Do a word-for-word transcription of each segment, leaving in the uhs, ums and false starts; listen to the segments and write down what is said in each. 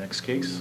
next case.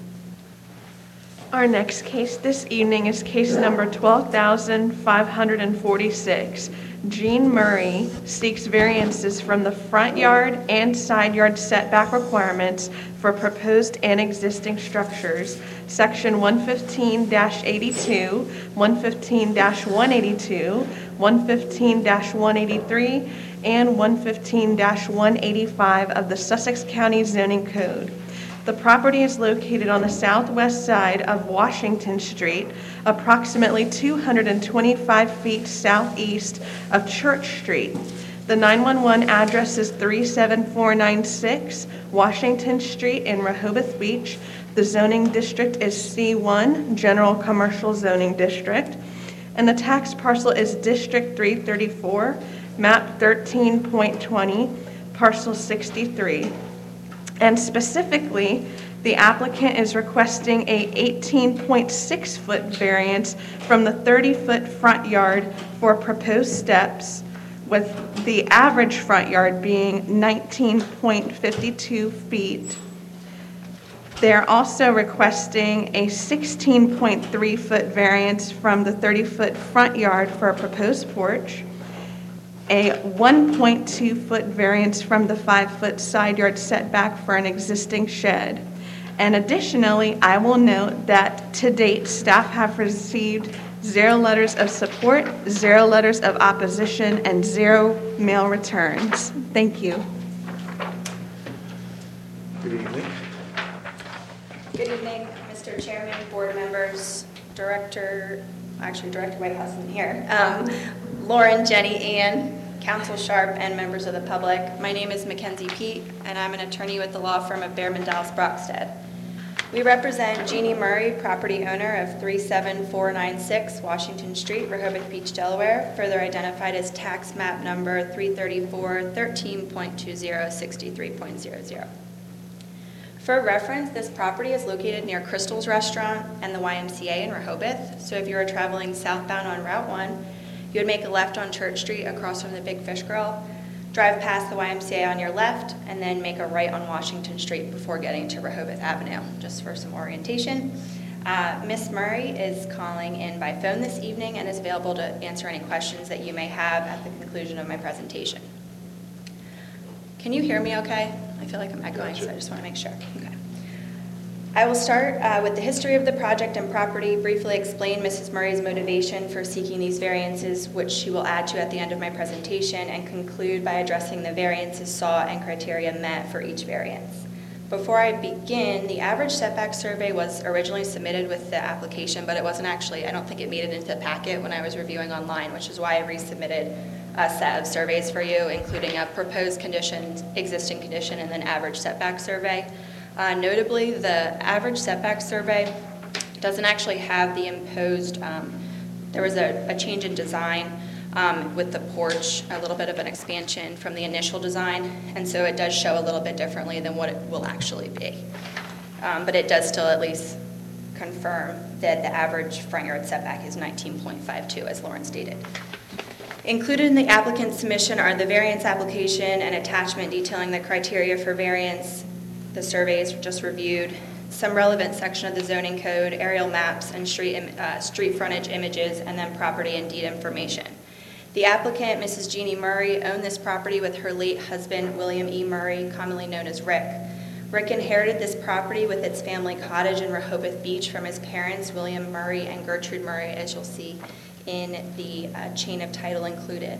Our next case this evening is case number twelve thousand five hundred forty-six. Jean Murray seeks variances from the front yard and side yard setback requirements for proposed and existing structures, section one fifteen dash eighty-two, one fifteen dash one eighty-two, one fifteen dash one eighty-three, and one fifteen dash one eighty-five of the Sussex County Zoning Code. The property is located on the southwest side of Washington Street, approximately two hundred twenty-five feet southeast of Church Street. The nine one one address is three seven four nine six Washington Street in Rehoboth Beach. The zoning district is C one, General Commercial Zoning District. And the tax parcel is District three thirty-four, map thirteen point twenty, parcel sixty-three. And specifically, the applicant is requesting a eighteen point six foot variance from the thirty foot front yard for proposed steps, with the average front yard being nineteen point five two feet. They're also requesting a sixteen point three foot variance from the thirty foot front yard for a proposed porch, a one point two foot variance from the five foot side yard setback for an existing shed. And additionally, I will note that to date, staff have received zero letters of support, zero letters of opposition, and zero mail returns. Thank you. Good evening. Good evening, Mister Chairman, board members, Director, actually Director Whitehouse isn't here, um, Lauren, Jenny, Ann, Council Sharp, and members of the public. My name is Mackenzie Pete, and I'm an attorney with the law firm of Behrman Dallas Brockstead. We represent Jeannie Murray, property owner of three seven four nine six Washington Street, Rehoboth Beach, Delaware, further identified as tax map number three thirty-four, thirteen point two zero, sixty-three point zero zero. For reference, this property is located near Crystal's Restaurant and the Y M C A in Rehoboth. So if you are traveling southbound on Route one, you would make a left on Church Street across from the Big Fish Grill, drive past the Y M C A on your left, and then make a right on Washington Street before getting to Rehoboth Avenue, just for some orientation. Uh, Miz Murray is calling in by phone this evening and is available to answer any questions that you may have at the conclusion of my presentation. Can you hear me okay? I feel like I'm echoing, so I just want to make sure. Okay. I will start uh, with the history of the project and property, briefly explain Missus Murray's motivation for seeking these variances, which she will add to at the end of my presentation, and conclude by addressing the variances sought and criteria met for each variance. Before I begin, the average setback survey was originally submitted with the application, but it wasn't actually, I don't think it made it into the packet when I was reviewing online, which is why I resubmitted a set of surveys for you, including a proposed condition, existing condition, and then average setback survey. Uh, notably, the average setback survey doesn't actually have the imposed, um, there was a, a change in design um, with the porch, a little bit of an expansion from the initial design, and so it does show a little bit differently than what it will actually be. Um, but it does still at least confirm that the average front yard setback is nineteen point five two, as Lauren stated. Included in the applicant's submission are the variance application and attachment detailing the criteria for variance, the surveys just reviewed, some relevant section of the zoning code, aerial maps, and street, uh, street frontage images, and then property and deed information. The applicant, Missus Jeannie Murray, owned this property with her late husband, William E. Murray, commonly known as Rick. Rick inherited this property with its family cottage in Rehoboth Beach from his parents, William Murray and Gertrude Murray, as you'll see in the uh, chain of title included.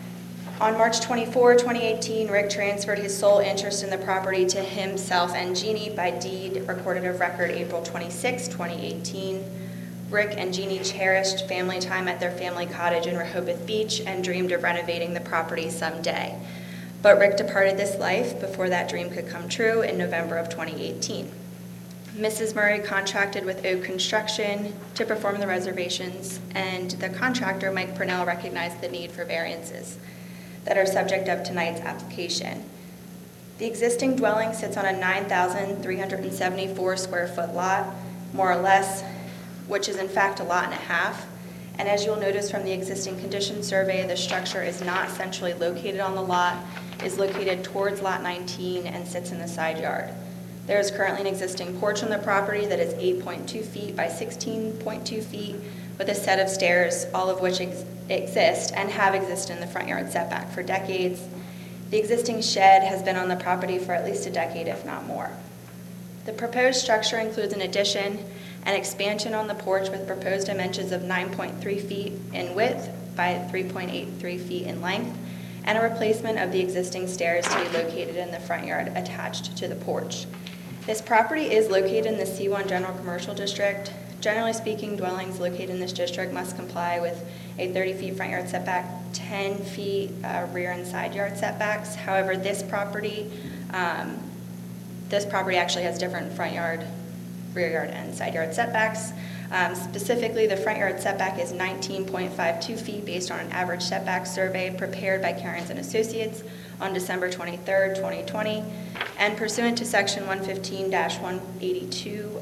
On March twenty-fourth, twenty eighteen, Rick transferred his sole interest in the property to himself and Jeannie by deed recorded of record April twenty-sixth, twenty eighteen. Rick and Jeannie cherished family time at their family cottage in Rehoboth Beach and dreamed of renovating the property someday. But Rick departed this life before that dream could come true in November of twenty eighteen. Missus Murray contracted with Oak Construction to perform the reservations, and the contractor, Mike Purnell, recognized the need for variances that are subject of tonight's application. The existing dwelling sits on a nine thousand three hundred seventy-four square foot lot, more or less, which is in fact a lot and a half. And as you'll notice from the existing condition survey, the structure is not centrally located on the lot, is located towards lot nineteen and sits in the side yard. There is currently an existing porch on the property that is eight point two feet by sixteen point two feet with a set of stairs, all of which ex exist and have existed in the front yard setback for decades. The existing shed has been on the property for at least a decade, if not more. The proposed structure includes an addition and expansion on the porch with proposed dimensions of nine point three feet in width by three point eight three feet in length, and a replacement of the existing stairs to be located in the front yard attached to the porch. This property is located in the C one General Commercial District. Generally speaking, dwellings located in this district must comply with a thirty feet front yard setback, ten feet uh, rear and side yard setbacks. However, this property, um, this property actually has different front yard, rear yard, and side yard setbacks. Um, specifically, the front yard setback is nineteen point five two feet based on an average setback survey prepared by Cairns and Associates on December twenty-third, twenty twenty, and pursuant to section one fifteen dash one eighty-two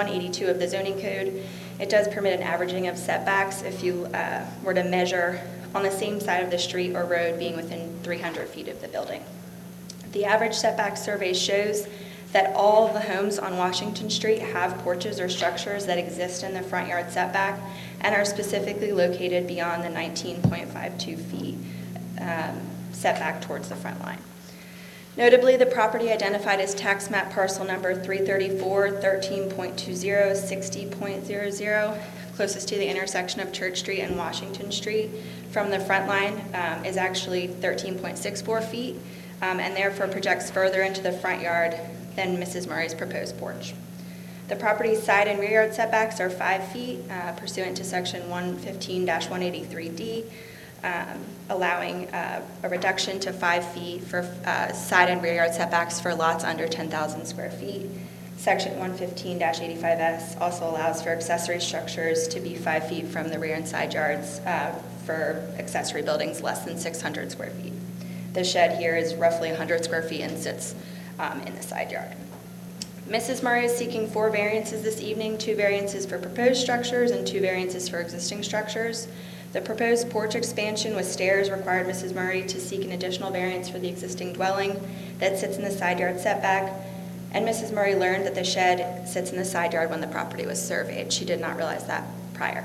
of the zoning code, it does permit an averaging of setbacks if you uh, were to measure on the same side of the street or road being within three hundred feet of the building. The average setback survey shows that all of the homes on Washington Street have porches or structures that exist in the front yard setback and are specifically located beyond the nineteen point five two feet um, setback towards the front line. Notably, the property identified as tax map parcel number three thirty-four, thirteen point two zero, sixty point zero zero, closest to the intersection of Church Street and Washington Street from the front line, um, is actually thirteen point six four feet, um, and therefore projects further into the front yard than Missus Murray's proposed porch. The property's side and rear yard setbacks are five feet uh, pursuant to section one fifteen dash one eighty-three D, um, allowing uh, a reduction to five feet for uh, side and rear yard setbacks for lots under ten thousand square feet. Section one fifteen dash eighty-five S also allows for accessory structures to be five feet from the rear and side yards uh, for accessory buildings less than six hundred square feet. The shed here is roughly one hundred square feet and sits Um, in the side yard. Missus Murray is seeking four variances this evening, two variances for proposed structures and two variances for existing structures. The proposed porch expansion with stairs required Missus Murray to seek an additional variance for the existing dwelling that sits in the side yard setback, and Missus Murray learned that the shed sits in the side yard when the property was surveyed. She did not realize that prior.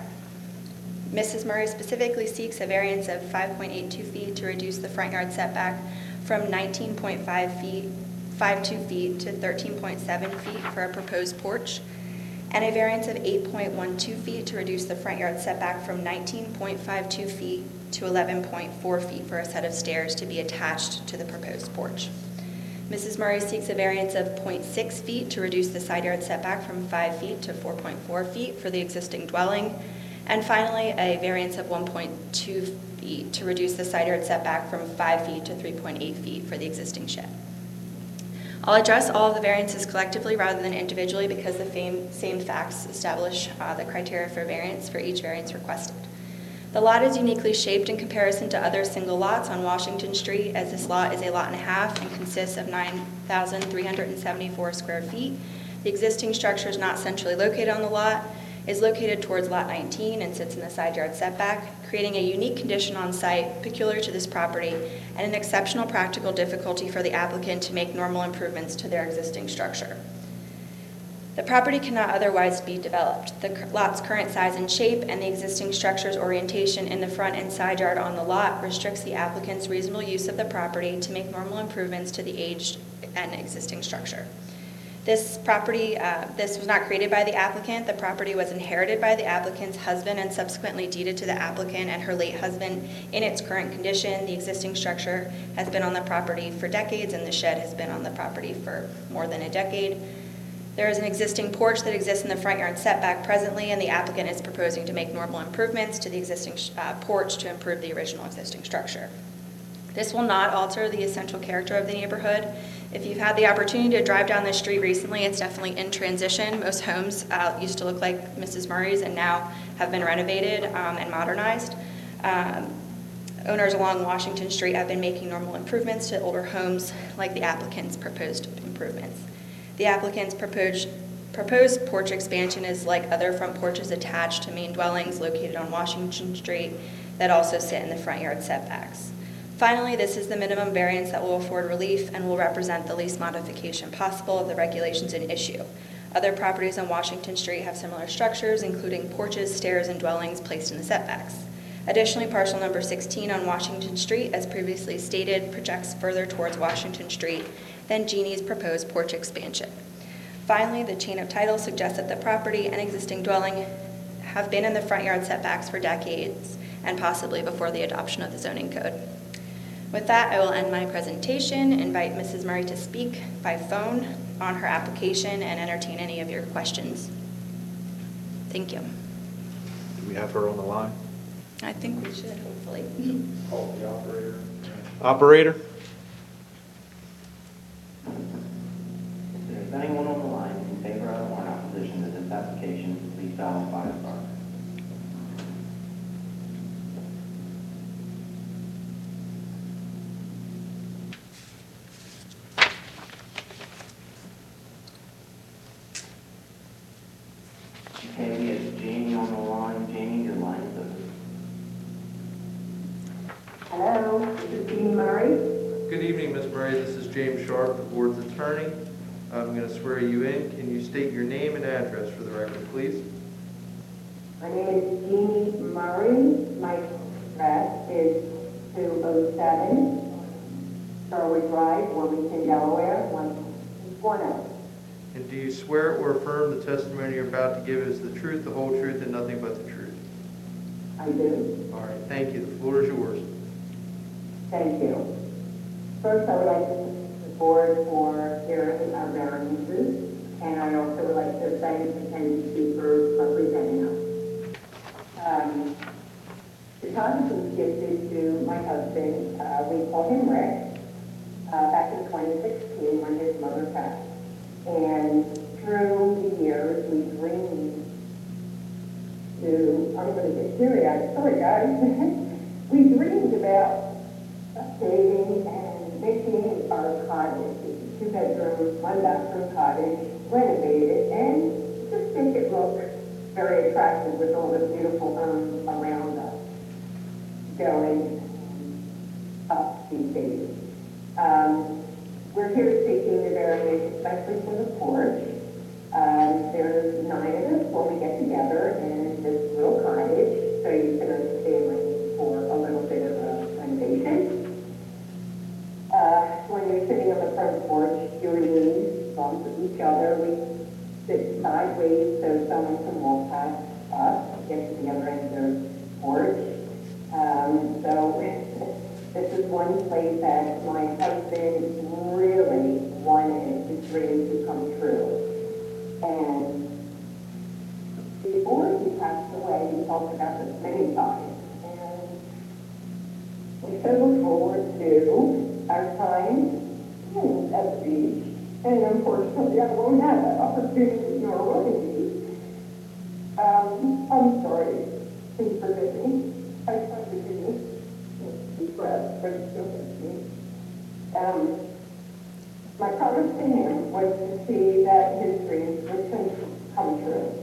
Missus Murray specifically seeks a variance of five point eight two feet to reduce the front yard setback from nineteen point five feet five two feet to thirteen point seven feet for a proposed porch, and a variance of eight point one two feet to reduce the front yard setback from nineteen point five two feet to eleven point four feet for a set of stairs to be attached to the proposed porch. Missus Murray seeks a variance of zero point six feet to reduce the side yard setback from five feet to four point four feet for the existing dwelling, and finally a variance of one point two feet to reduce the side yard setback from five feet to three point eight feet for the existing shed. I'll address all of the variances collectively rather than individually because the same, same facts establish uh, the criteria for variance for each variance requested. The lot is uniquely shaped in comparison to other single lots on Washington Street, as this lot is a lot and a half and consists of nine thousand three hundred seventy-four square feet. The existing structure is not centrally located on the lot, is located towards lot nineteen and sits in the side yard setback, creating a unique condition on site peculiar to this property and an exceptional practical difficulty for the applicant to make normal improvements to their existing structure. The property cannot otherwise be developed. The lot's current size and shape and the existing structure's orientation in the front and side yard on the lot restricts the applicant's reasonable use of the property to make normal improvements to the aged and existing structure. This property, uh, this was not created by the applicant. The property was inherited by the applicant's husband and subsequently deeded to the applicant and her late husband in its current condition. The existing structure has been on the property for decades and the shed has been on the property for more than a decade. There is an existing porch that exists in the front yard setback presently, and the applicant is proposing to make normal improvements to the existing uh, porch to improve the original existing structure. This will not alter the essential character of the neighborhood. If you've had the opportunity to drive down this street recently, it's definitely in transition. Most homes uh, used to look like Missus Murray's and now have been renovated um, and modernized. Um, owners along Washington Street have been making normal improvements to older homes like the applicant's proposed improvements. The applicant's proposed, proposed porch expansion is like other front porches attached to main dwellings located on Washington Street that also sit in the front yard setbacks. Finally, this is the minimum variance that will afford relief and will represent the least modification possible of the regulations in issue. Other properties on Washington Street have similar structures, including porches, stairs, and dwellings placed in the setbacks. Additionally, parcel number sixteen on Washington Street, as previously stated, projects further towards Washington Street than Jeannie's proposed porch expansion. Finally, the chain of title suggests that the property and existing dwelling have been in the front yard setbacks for decades and possibly before the adoption of the zoning code. With that, I will end my presentation, invite Missus Murray to speak by phone on her application, and entertain any of your questions. Thank you. Do we have her on the line? I think we should, hopefully. Call the operator. Operator? If there's anyone on the line in favor of or in opposition to this application, please dial five star. Okay, we have Jamie on the line. Jamie, your line is open. Hello, this is Jean Murray. Good evening, Miz Murray. This is James Sharp, the board's attorney. I'm going to swear you in. Can you state your name and address for the record, please? My name is Jeannie Murray. My address is two oh seven Starwood Drive, Wilmington, Delaware, one one oh. And do you swear or affirm the testimony you're about to give is the truth, the whole truth, and nothing but the truth? I do. All right, thank you. The floor is yours. Thank you. First, I would like to thank the board for hearing our variances, and I also would like to thank the county chief for representing us. Um, the cottage was gifted to my husband. Uh, we called him Rick uh, back in twenty sixteen when his mother passed. And through the years, we dreamed to, I'm going to get teary-eyed, sorry guys, we dreamed about updating and making our cottage, two-bedroom, one-bathroom cottage, renovated, and just make it look very attractive with all the beautiful homes around us going up these days. Um, We're here seeking the variance, especially for the porch. Um, there's nine of us when we get together in this little cottage, so you can understand my need for a little bit of a renovation. Uh, when you're sitting on the front porch, your knees bump each other. We sit sideways so someone can walk past us, get to the other end of the porch. Um, so this is one place that my husband really wanted his dream to come true. And before he passed away, we talked about this many times. And we so look forward to our time at the beach. And unfortunately, I won't have that opportunity nor will he. Um, I'm sorry. Please forgive me. I tried to do deep breath, but it's still with me. Um, my promise to him was to see that his dreams would come true.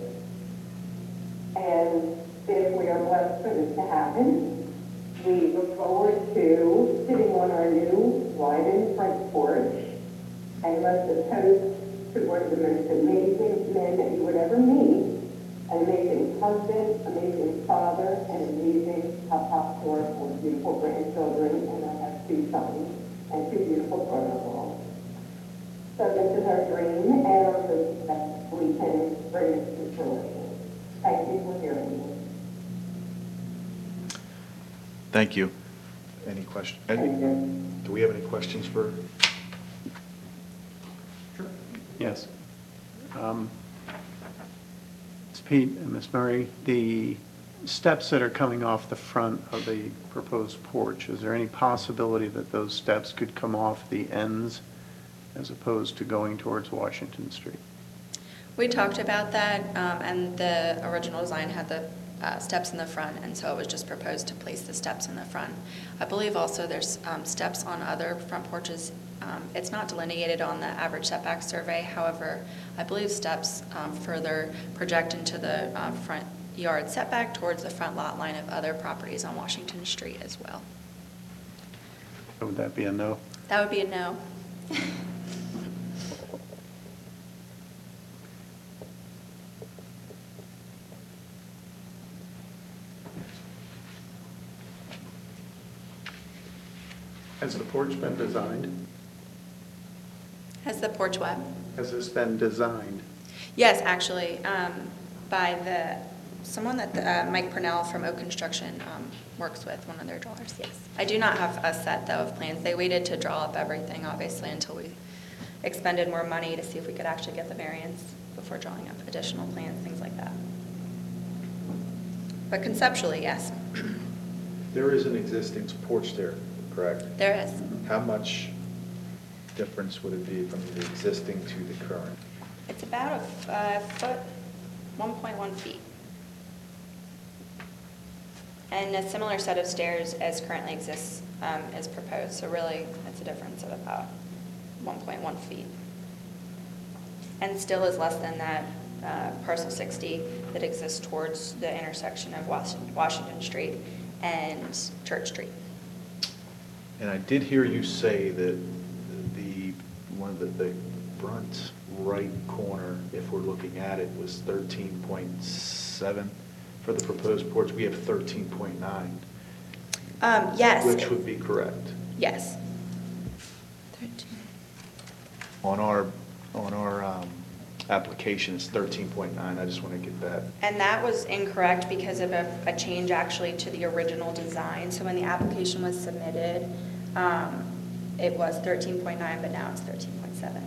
And if we are blessed for this to happen, we look forward to sitting on our new widened front porch and let the toast to one of the most amazing men that you would ever meet, an amazing husband, amazing father, and amazing papa for four beautiful grandchildren, and I have two sons and two beautiful brother-in-laws. So this is our dream, and our hope that we can bring it to fruition. Thank you for hearing me. Thank you. Any questions? Thank you. Do we have any questions for? Sure. Yes. Um, Miz Pete and Miz Murray, the steps that are coming off the front of the proposed porch, is there any possibility that those steps could come off the ends as opposed to going towards Washington Street? We talked about that, um, and the original design had the uh, steps in the front, and so it was just proposed to place the steps in the front. I believe also there's um, steps on other front porches. Um, it's not delineated on the average setback survey. However, I believe steps um, further project into the uh, front yard setback towards the front lot line of other properties on Washington Street as well. Would that be a no? That would be a no. Has the porch been designed? Has the porch what? Has this been designed? Yes, actually, um, by the, someone that, the, uh, Mike Purnell from Oak Construction um, works with, one of their drawers, yes. I do not have a set, though, of plans. They waited to draw up everything, obviously, until we expended more money to see if we could actually get the variance before drawing up additional plans, things like that. But conceptually, yes, There is an existing porch there, correct? there is. How much difference would it be from the existing to the current? It's about a f- uh, foot, one point one feet. And a similar set of stairs as currently exists um, is proposed, so really, it's a difference of about one point one feet. And still is less than that uh, parcel sixty that exists towards the intersection of Was- Washington Street and Church Street. And I did hear you say that the, one of the, the front right corner, if we're looking at it, was thirteen point seven for the proposed porch. We have thirteen point nine. Um, Yes. Which would be correct. Yes. On our, on our um, application, it's thirteen point nine. I just want to get that. And that was incorrect because of a, a change actually to the original design. So when the application was submitted, um, it was thirteen point nine, but now it's thirteen point seven.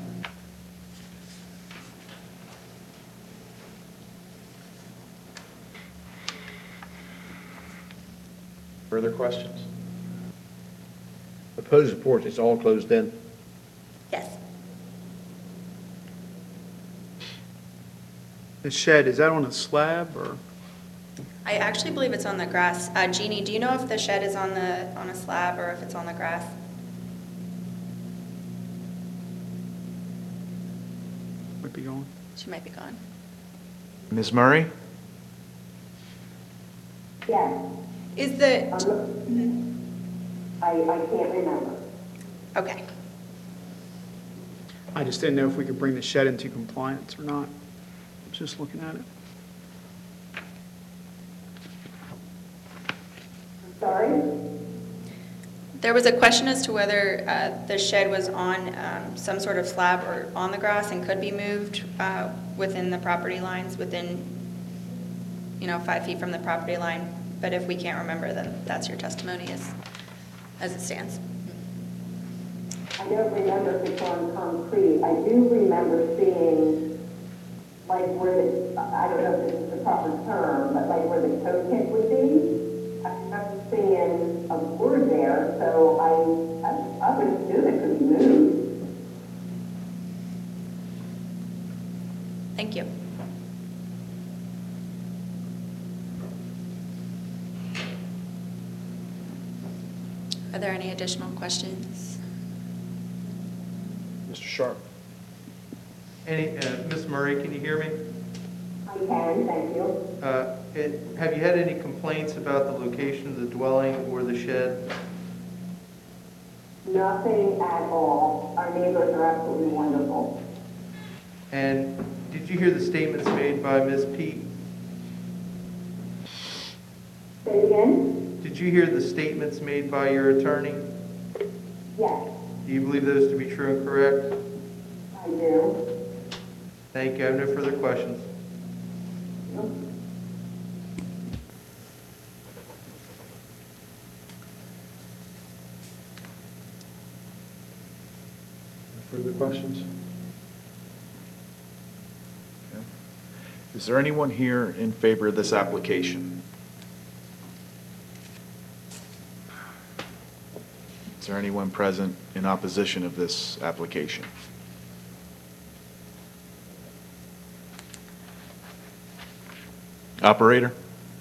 Further questions? Proposed porch, it's all closed in? Yes. The shed, is that on a slab or? I actually believe it's on the grass. Uh, Jeannie, do you know if the shed is on the, on a slab or if it's on the grass? Might be going. She might be gone. Miz Murray? Yes, Is the, I'm look- I, I can't remember. okay. I just didn't know if we could bring the shed into compliance or not. Just looking at it. Sorry? There was a question as to whether uh, the shed was on um, some sort of slab or on the grass and could be moved uh, within the property lines, within, you know, five feet from the property line. But if we can't remember, then that's your testimony as, as it stands. I don't remember if it's on concrete. I do remember seeing, like, where the, I don't know if this is the proper term, but like where the toe tip would be. I remember seeing a board there, so I, I, I would assume it could be moved. Thank you. Are there any additional questions? Mister Sharp? Any, uh, Miz Murray, can you hear me? I can, thank you. Uh, it- Have you had any complaints about the location of the dwelling or the shed? Nothing at all. Our neighbors are absolutely wonderful. And did you hear the statements made by Miz Pete? Say it again? Did you hear the statements made by your attorney? Yes, Do you believe those to be true and correct? I do. Thank you. I have no further questions. Further questions? Okay. Is there anyone here in favor of this application? Is there anyone present in opposition of this application? Operator?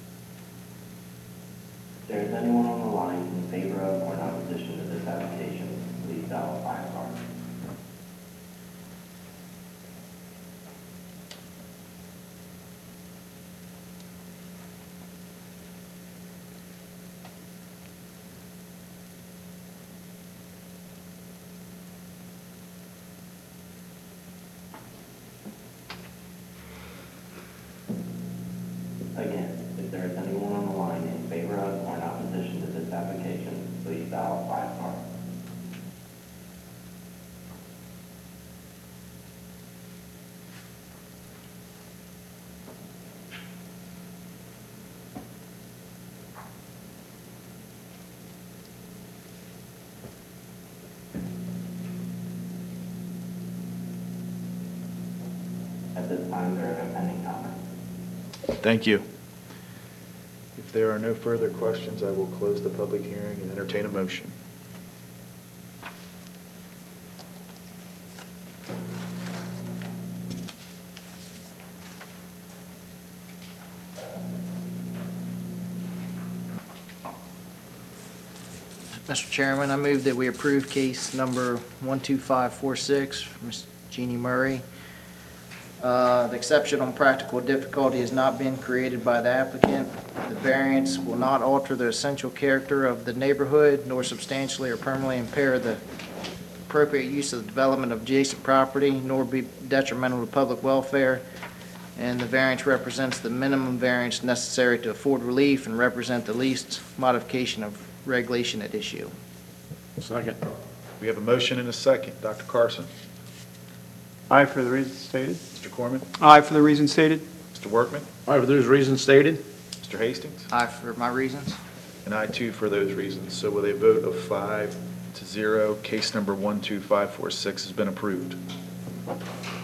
If there is anyone on the line in favor of or in opposition to this application, please dial five star. private party. At this time, there are no pending comments. Thank you. If there are no further questions, I will close the public hearing and entertain a motion. Mister Chairman, I move that we approve case number one two five four six for Miz Jeannie Murray. Uh, The exceptional practical difficulty has not been created by the applicant. The variance will not alter the essential character of the neighborhood, nor substantially or permanently impair the appropriate use of the development of adjacent property, nor be detrimental to public welfare. And the variance represents the minimum variance necessary to afford relief and represent the least modification of regulation at issue. Second. We have a motion and a second. Doctor Carson? Aye for the reasons stated. Mister Corman? Aye for the reasons stated. Mister Workman? All right, for those reasons stated, Mister Hastings? Aye for my reasons. And I too for those reasons. So with a vote of five to zero, case number one two five four six has been approved.